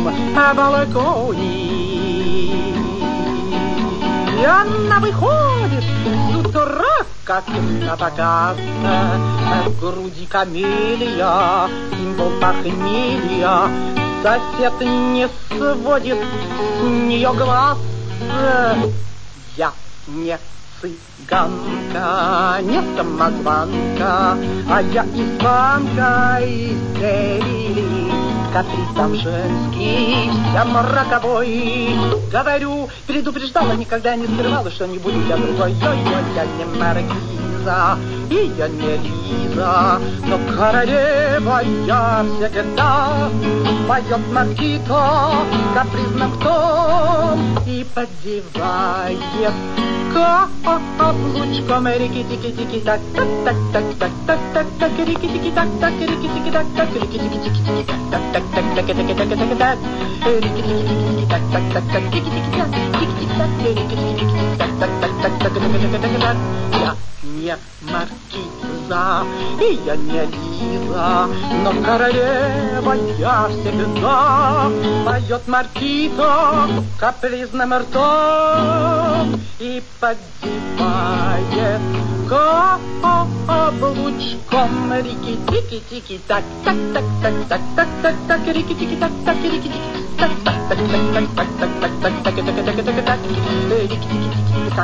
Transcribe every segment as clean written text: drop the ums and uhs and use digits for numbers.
балконе. И она выходит с утра, как на показ, в груди камелия, символ похмелья, Сосед не сводит с нее глаз. Я не цыганка, не самозванка, а я из банка, из Севильи. Каприз там женский, всем роковой. Говорю, предупреждала, никогда не скрывала, что не буду я другой. Я не маркиза, и я не Лиза, но королева я всегда. Поет маркито капризным том и поддевает каблучком рики-тики-тики-так, так-так-так-так-так-так, рики-тики-так-так, рики-тики-так-так, рики-тики-тики-тики-так, так-так-так-так-так-так, рики-тики-тики-тики-так, так-так-так-так-так-так-так-так-так-так-так-так-так-так-так-так. Я не маркиза, и я не Лиза, но королева я всегда. Поет маркито капризным ртом и поддевает каблучком рики-тики-тики-так, так-так-так-так-так-так-так, рики-тики-так-так, рики-тики-так, так-так-так-так-так-так-так-так-так-так-так-так, рики-тики-тики-так,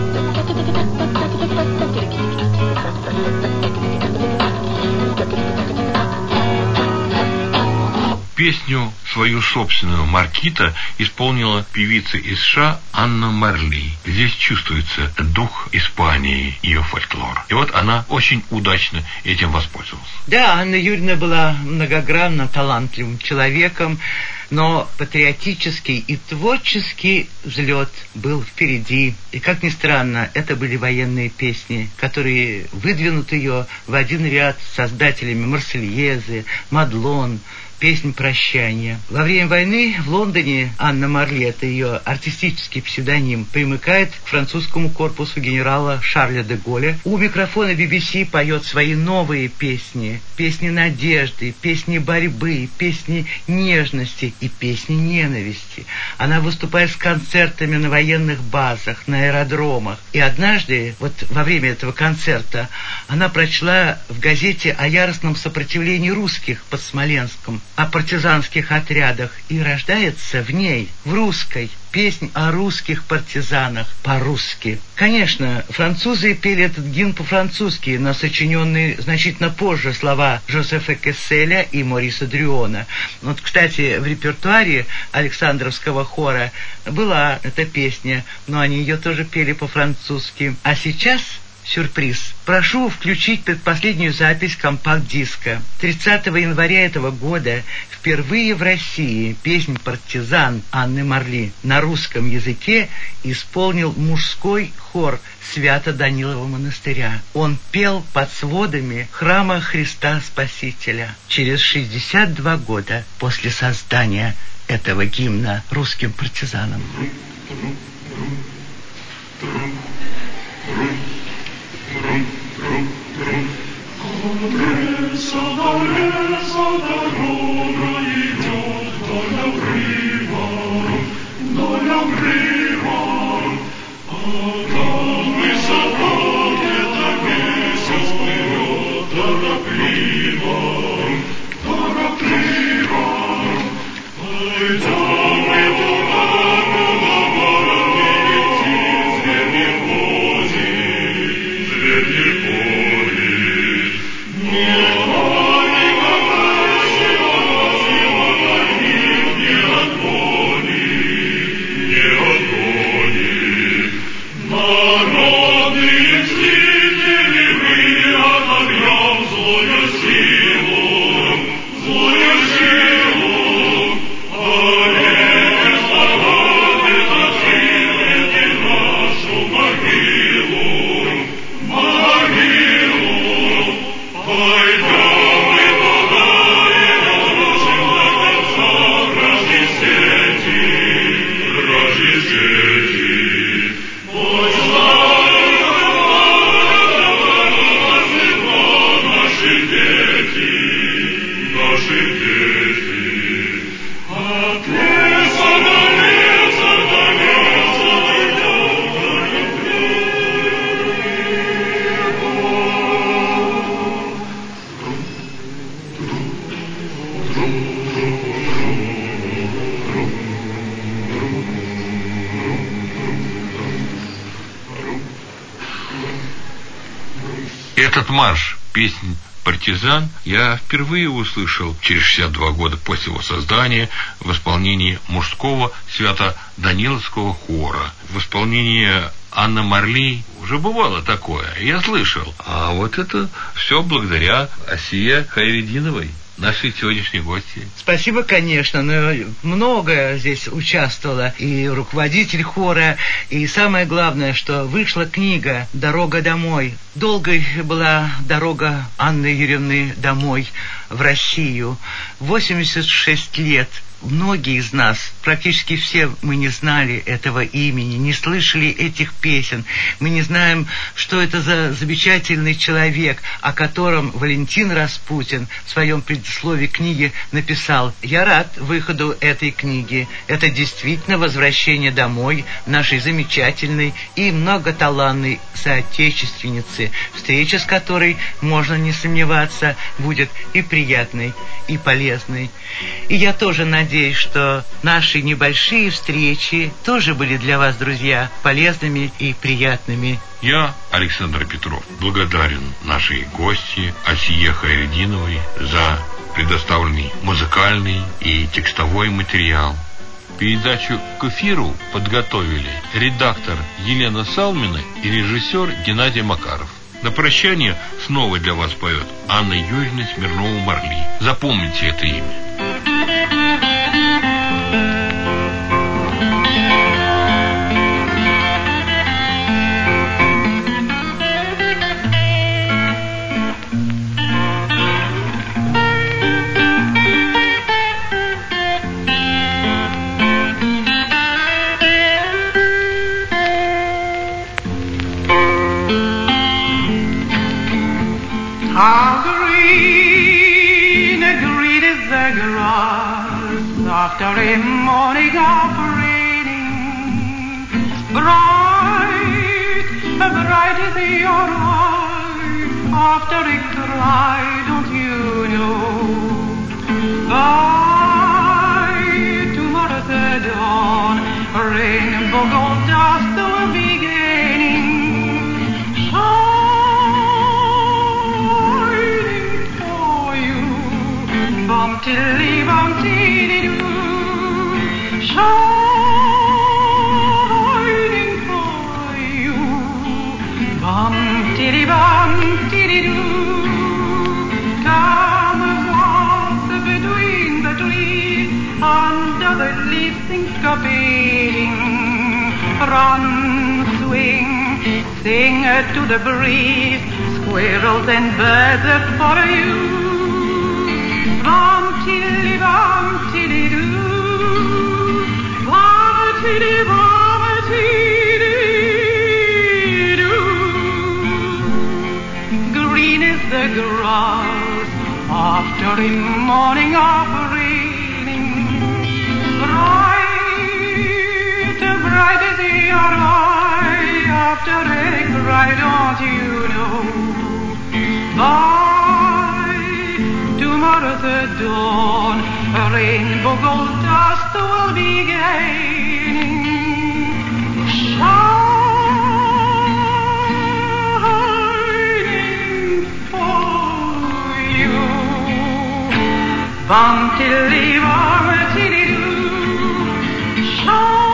Песню свою собственную «Маркита» исполнила певица из США Анна Марли. Здесь чувствуется дух Испании, ее фольклор. И вот она очень удачно этим воспользовалась. Да, Анна Юрьевна была многогранно талантливым человеком, но патриотический и творческий взлет был впереди. И, как ни странно, это были военные песни, которые выдвинут ее в один ряд с создателями «Марсельезы», «Мадлон», песнь прощания. Во время войны в Лондоне Анна Марли, это ее артистический псевдоним, примыкает к французскому корпусу генерала Шарля де Голля. У микрофона BBC поет свои новые песни. Песни надежды, песни борьбы, песни нежности и песни ненависти. Она выступает с концертами на военных базах, на аэродромах. И однажды, вот во время этого концерта, она прочла в газете о яростном сопротивлении русских под Смоленском, о партизанских отрядах, и рождается в ней, в русской, песнь о русских партизанах по-русски. Конечно, французы пели этот гимн по-французски, но сочиненные значительно позже слова Жозефа Кесселя и Мориса Дрюона. Вот, кстати, в репертуаре Александровского хора была эта песня, но они ее тоже пели по-французски. А сейчас сюрприз. Прошу включить предпоследнюю запись компакт-диска. 30 января этого года впервые в России песнь «Партизан» Анны Марли на русском языке исполнил мужской хор Свято-Данилова монастыря. Он пел под сводами храма Христа Спасителя. Через 62 года после создания этого гимна русским партизанам. Леса дорога идет вдоль обрыва, а там высоко где-то месяц плывет торопливо. Пойдем мы туда, куда ворон не летит, зверь не ходит. марш песнь «Партизан» я впервые услышал через 62 года после его создания в исполнении мужского Свято-Даниловского хора. В исполнении Анны Марли уже бывало такое, я слышал. А вот это все благодаря Асие Хайретдиновой, нашей сегодняшней гости. Спасибо, конечно, но много здесь участвовало и руководитель хора, и самое главное, что вышла книга «Дорога домой». Долгой была дорога Анны Юрьевны домой в Россию. 86 лет. Многие из нас, практически все, мы не знали этого имени, не слышали этих песен. Мы не знаем, что это за замечательный человек, о котором Валентин Распутин в своем предисловии книги написал: «Я рад выходу этой книги. Это действительно возвращение домой нашей замечательной и многоталантной соотечественницы, встреча с которой, можно не сомневаться, будет и приятной, и полезной». И я тоже надеюсь, что наши небольшие встречи тоже были для вас, друзья, полезными и приятными. Я, Александр Петров, благодарен нашей гости Асие Хайретдиновой за предоставленный музыкальный и текстовой материал. Передачу к эфиру подготовили редактор Елена Салмина и режиссер Геннадий Макаров. На прощание снова для вас поет Анна Юрьевна Смирнова-Марли. Запомните это имя. How green, green is the grass after a morning of raining. Bright, bright is your light after a cry, don't you know? By tomorrow's dawn, rainbow gold dust will be gaining. Bum-tiddy-bum-tiddy-doo, shining for you. Bum-tiddy-bum-tiddy-doo, come and walk between the trees, under the leaves syncopating. Run, swing, sing to the breeze, squirrels and birds for you. Bum-tiddy-bum-tiddy-doo, bum-tiddy-bum-tiddy-doo. Green is the grass after a morning of raining. Bright, bright is your eye after a cry, don't you know? Tomorrow's dawn, a rainbow gold dust will be gaining. Shining for you. Bum-tiddy-bum-tiddy-doo,